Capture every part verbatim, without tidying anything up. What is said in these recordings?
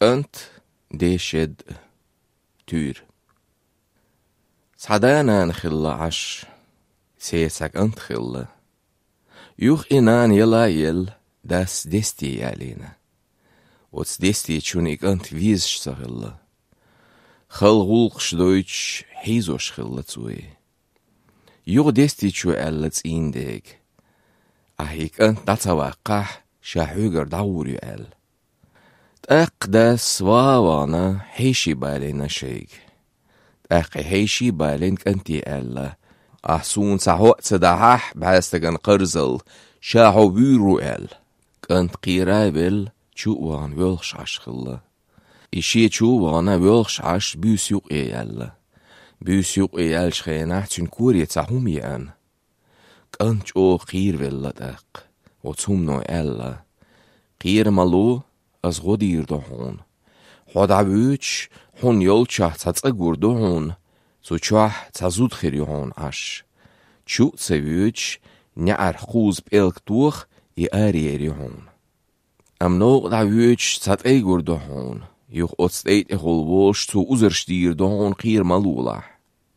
كنت دي شد تور صدانا نخلا عش سيسك انت خلا يوخ إنان يلا يل داس دستي علينا وتس دستي تشونيك انت فيزش سغلا خل غولقش دويتش حيزوش خلا تسوي يوغ دستي تشو ألتس إنديك أهيك انت نتوقع شاحوغر دوري أل تأقدس واوانا حيشي بالينا شيك تأقي حيشي بالينك انتي ألا أحسون سحوق تدحح بحستغن قرزل شاحو بيرو أل كنت قيرابل تشووان ويلخش عش خلا إشي تشووانا ويلخش عش بيسيوق إي ألا بيسيوق إي أل شخينح تنكوري تحومي أن كنت او قير ولا تأق وتسومنو ألا قير مالو از غدير دهون خود عبوش هون يلچه تتأگور دهون سو چه تزود خيري هون عش چو تسويش نعر خوز بإلك دوخ يأريري هون ام نوغ دعوش تتأگور دهون يوخ اتستيت اخولوش تو ازرشتير دهون قير مالولح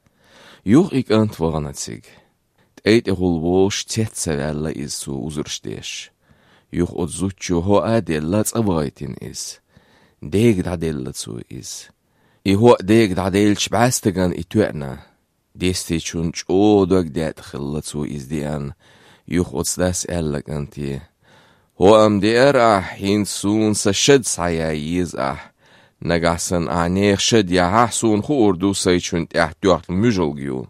يوخ اك انت وغنتسيگ تأيت اخولوش تتسوال از تو ازرشتيش يوخ اتزوچو هو ادلت ابغايتين از ديگ دعدلتسو از ای هو ديگ دعدلش بعستغن اتوعنا ديستي چونچ او دوگ داد خلتسو از ديان يوخ اتسداس ألك انتي هو ام دير اح ينسون سشد سعيايز اح نگحسن اعنيخ شد يحسون خوردو سيچون تحت دوحت المجلگيو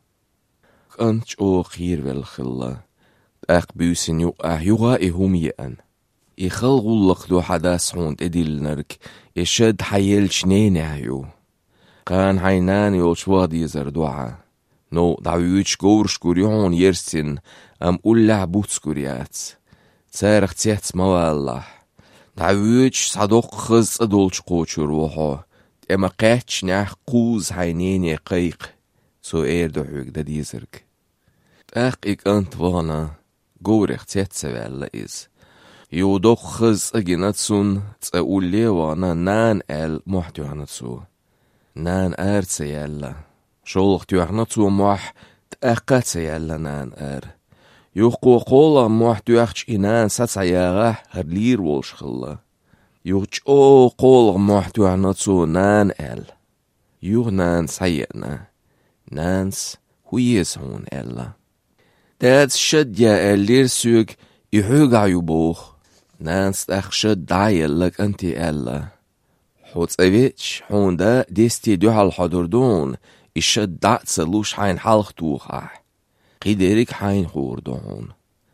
انچ او خير والخلا اق بيوسن يوق اح يوغا ايهم يأن يخل غلق دو حداس هوند اديل نرك يشد حيل شنين عيو قان حينان يولش وادي زردوعا نو دعويوش قورش كوريون يرسن ام قلع بوتس كوريات سارخ تيهت موالح دعويوش صدوق خز ادولش قوش روحو اما قاتش ناح قوز حينين يقيق سو اير دحوك دا ديزرك تاق اك انت وانا قورخ تيهت سوال إز يو دخز اجناتسون تقول لي وانا نان ال محتوانتسو نان ار تسيالا شولخ تيوحناتسو موح تأقات سيالا نان ار يوقو قولا محتوانتش إنان ساتسياغه هرلير والش خلا يوغش او قول محتوانتسو نان ال يوغ نان سيئنا نانس هويز هون الا دادس شد يا اللير سوق يحوغ يبوخ نانس اخشد دايلك انتي الا حوت اويتش حون دا ديستي دوح الحضردون اشد دات سلوش حين حلق توخح قيديرك حين خوردون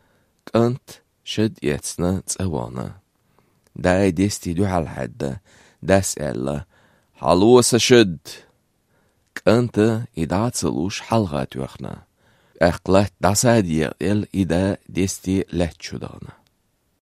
كنت شد يتسنا تسوانا داي ديستي دوح الحد داس الا حلوس شد كنت ادات سلوش حلقات وخنا اقلت داسا ديال ادا ديستي لهت شدانا